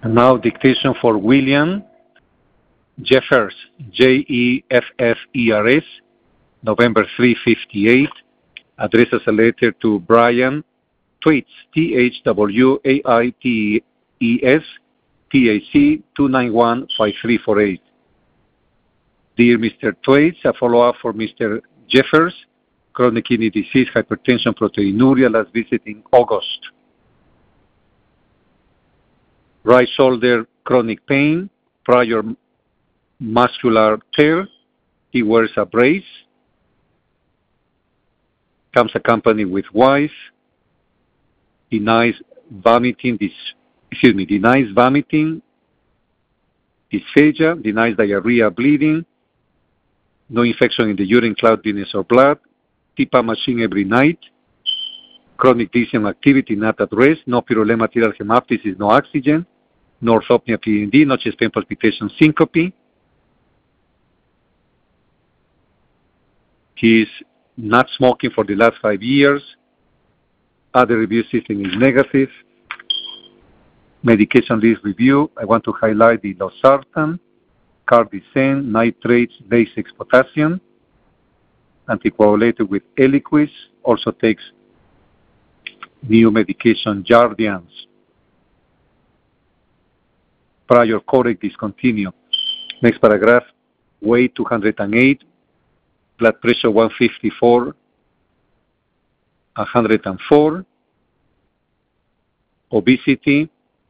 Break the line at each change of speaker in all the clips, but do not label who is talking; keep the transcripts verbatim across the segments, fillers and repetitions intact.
And now dictation for William Jeffers, J E F F E R S, November three fifty-eight, addresses a letter to Brian Thwaites, T H W A I T E S, P A C two nine one five three four eight. Dear Mister Thwaites, a follow-up for Mister Jeffers, chronic kidney disease, hypertension, proteinuria, last visit in August. Right shoulder chronic pain, prior muscular tear. He wears a brace. Comes accompanied with wife. Denies vomiting. This, excuse me. Denies vomiting. Dysphagia. Denies diarrhea, bleeding. No infection in the urine, cloudiness, or blood. T P A machine every night. Chronic lithium activity not at rest. No pyrolema arterial hemoptysis, no oxygen. No orthopnea P N D, no chest pain, palpitation, syncope. He's not smoking for the last five years. Other review system is negative. Medication list review. I want to highlight the losartan, cardicen, nitrates, day six potassium. Anticoagulated with Eliquis. Also takes new medication, Jardiance. Prior correct discontinue. Next paragraph, weight two hundred eight, blood pressure one fifty-four, one hundred four, obesity,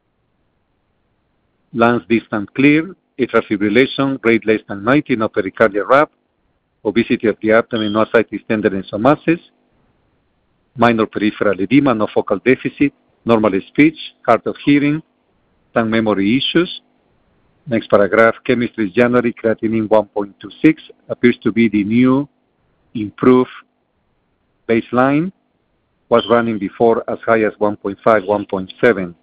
lungs distant clear, atrial fibrillation, rate less than ninety, no pericardial rap, obesity of the abdomen, no ascites, tenderness, or masses, minor peripheral edema, no focal deficit, normal speech, hard of hearing, tongue memory issues. Next paragraph, chemistry is January, creatinine one point two six, appears to be the new improved baseline, was running before as high as one point five, one point seven.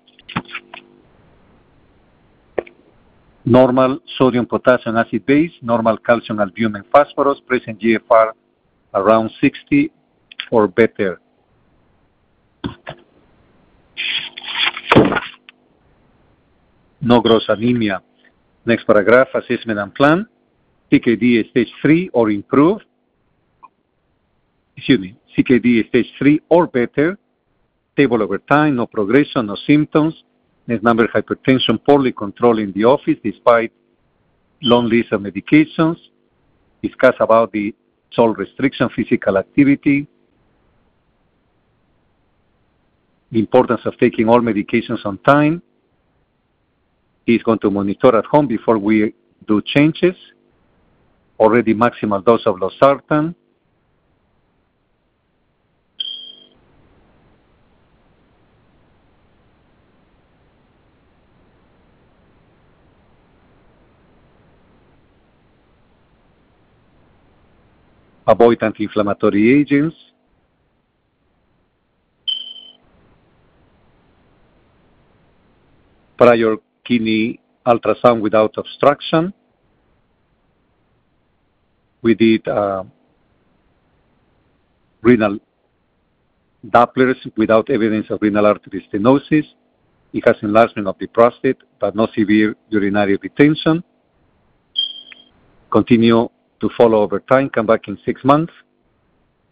Normal sodium, potassium, acid base, normal calcium, albumin, phosphorus, present G F R around sixty or better. No gross anemia. Next paragraph, assessment and plan. C K D stage three or improved. Excuse me, C K D stage three or better. Stable over time, no progression, no symptoms. Next number, hypertension poorly controlled in the office despite long list of medications. Discuss about the salt restriction, physical activity. The importance of taking all medications on time. He's going to monitor at home before we do changes. Already maximal dose of losartan. Avoid anti-inflammatory agents. Prior kidney ultrasound without obstruction. We did uh, renal Dopplers without evidence of renal artery stenosis. He has enlargement of the prostate, but no severe urinary retention. Continue to follow over time. Come back in six months.